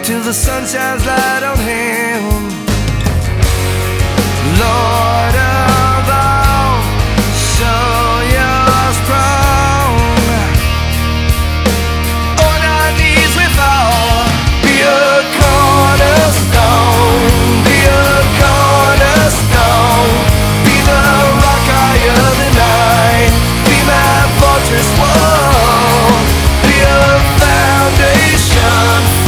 till the sun shines light on him. Lord,